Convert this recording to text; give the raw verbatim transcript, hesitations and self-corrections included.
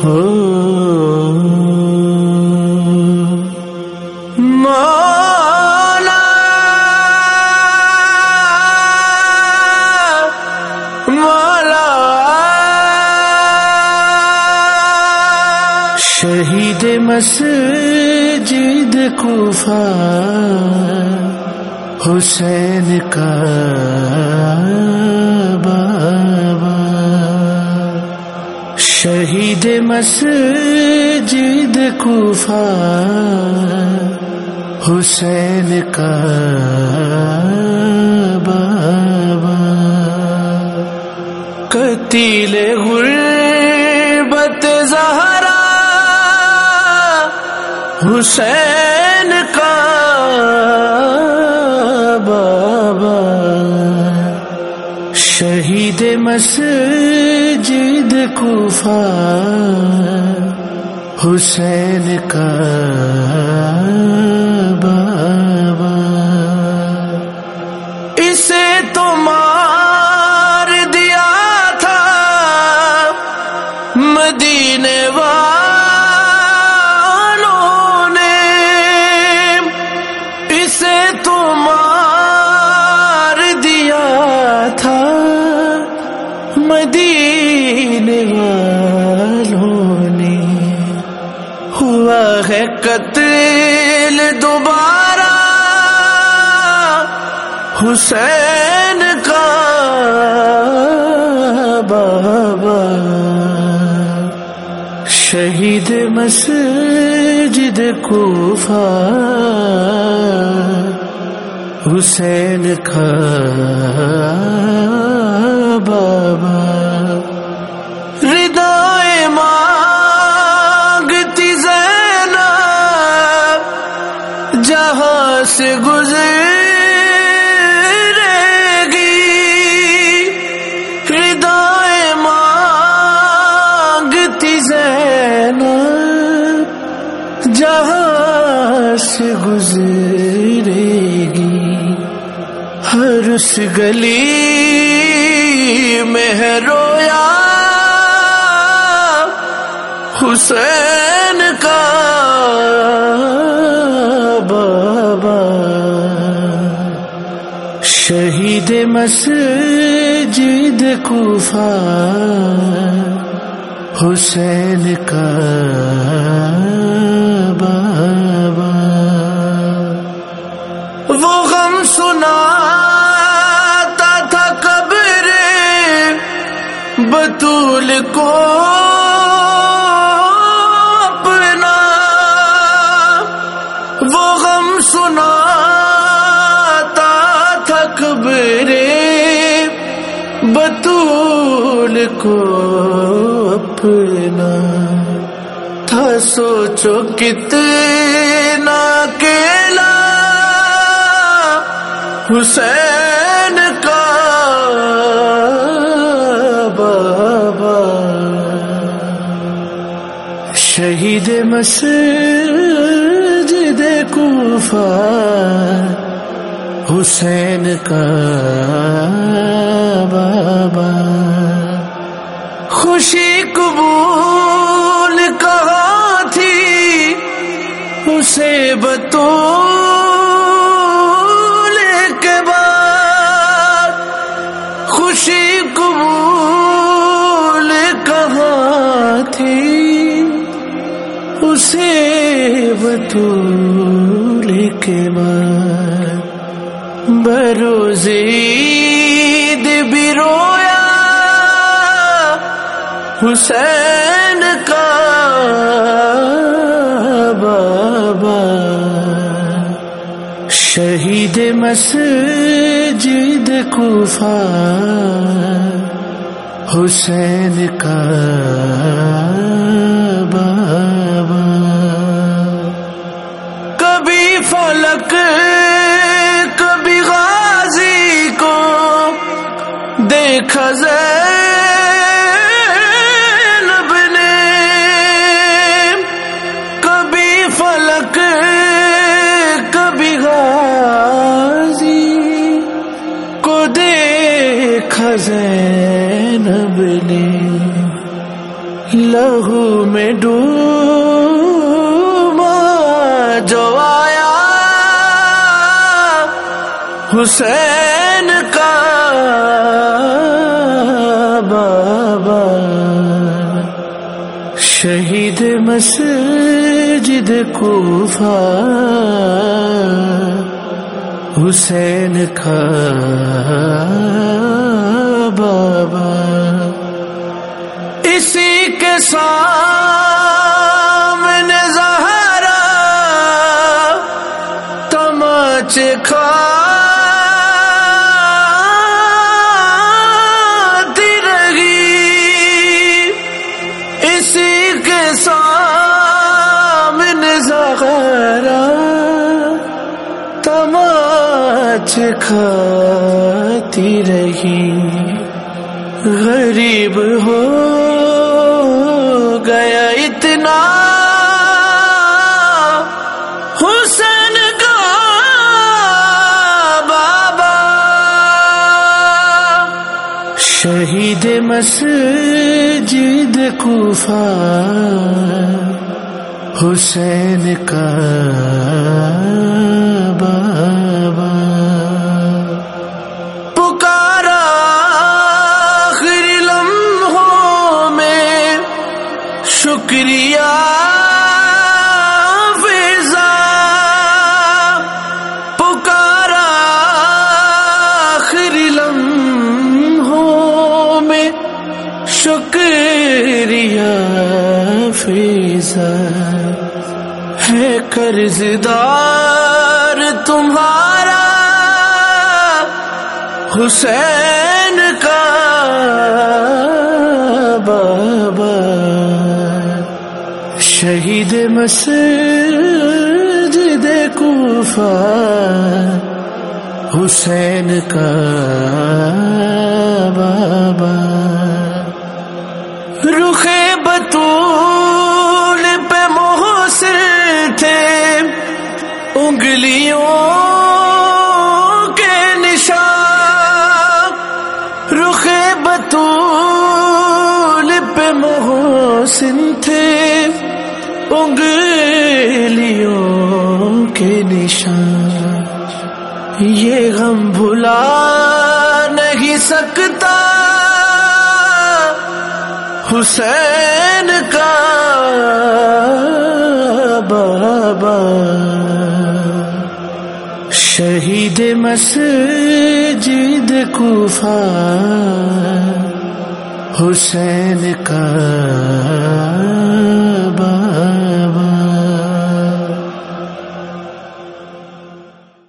ہو مولا مولا شہید مسجد کوفہ حسین کا بابا، شہید مسجد کوفہ حسین کا بابا، قتیل غربت زہرا حسین کا بابا، شہید مسجد کوفہ حسین کا بابا، اسے تو مار دیا تھا مدینے والوں نے، اسے تو مار دیا تھا مدینے والوں نے، ہوا ہے قتل دوبارہ حسین کا بابا، شہید مسجد کوفہ حسین کا بابا، ردائے مانگتی زینب جہاں سے گزرے گی، ردائے مانگتی زینب جہاں سے گزرے گی، ہر اس گلی میں ہے رویا حسین کا بابا، شہید مسجد کوفہ حسین کا بابا، وہ غم سناتا تھا قبر بطول کو اپنا، وہ غم سناتا تھا قبر بطول کو اپنا، تھا سوچو کتنا اکیلا حسین کا بابا، شہید مسجد کوفہ حسین کا بابا، خوشی قبول کہاں تھی اسے بطول کے بعد، خوشی قبول کہاں تھی اسے بطول کے بعد، بروز عید بھی رویا حسین کا بابا، شہید مسجد کوفہ حسین کا بابا، کبھی فلک کبھی غازی کو دیکھا زینب نے، کبھی فلک کبھی غازی کو دیکھا زینب نے، لہو میں ڈوبا جو آیا حسین کا بابا، شہید مسجد کوفہ حسین کا بابا، اسی کے سامنے زہرا تماچے کھاتی رہی، اسی کے سامنے زہرا تماچے کھاتی رہی، غریب ہو گیا اتنا حسین کا بابا، شہید مسجد کوفہ حسین کا بابا، پکارا آخری لمحوں میں شکریہ فضا، پکارا آخری لمحوں میں شکریہ فضا، ہے قرضدار تمہارا حسین کا بابا، شہید مسجد کوفہ حسین کا بابا، رخ بطول پہ محسن تھے انگلیوں کے نشان، رخ بطول پہ محسن تھے انگلیوں کے نشان، یہ غم بھلا نہیں سکتا حسین کا بابا، شہید مسجد کوفہ حسین کا